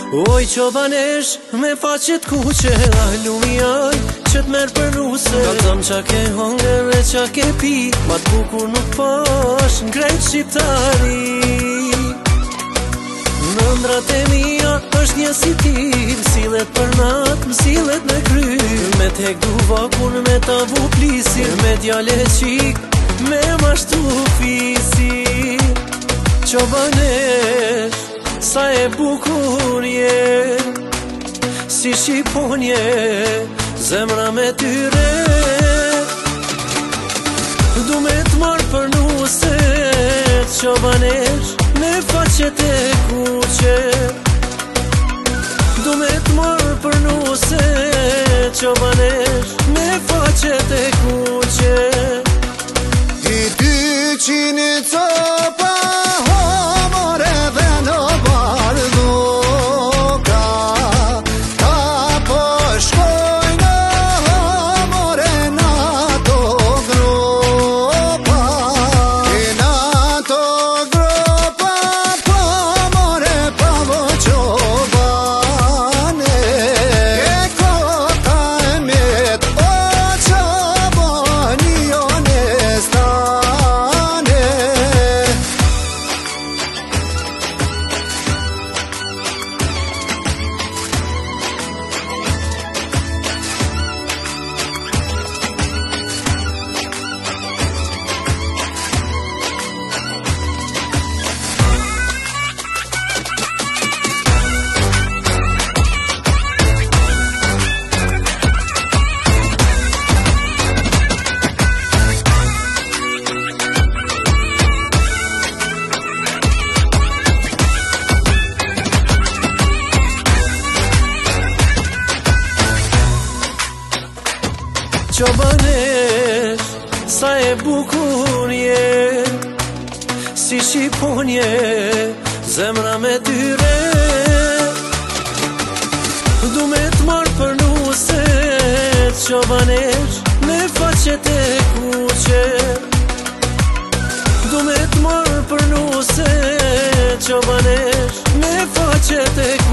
Oj qobanesh me faqet kuqe, lumi aj që t'merr për nuse. Kalzëm qa ke hongër e qa ke pi, ma t'bukur nuk pash n'krejt shqiptari. Në ndrat e mija është një si ti, m'sillet për nat, m'sillet me kry. Me t'hek du vakun, me t'avu plisin, me djale qik, me mashtu fisi. Qobanesh, sa e bukur je, si shqiponje, zemra me tyre. Du me t'marr për nuset, qobanesh, me faqet e kuqe. Du me t'marr për nuset, qobanesh, me faqet e kuqe. I dy qini copa homore dhe në bardhoka, ta po shkojnë homore në ato gropa. E në ato gropa po more pa vo qobane, e kota e met o qobani onestane. Qobanesh, sa e bukur je, si shqiponje, zemra me tyre. Du me t'marr për nuset, qobanesh, me faqet e kuqe. Du me t'marr për nuset, qobanesh, me faqet e kuqe.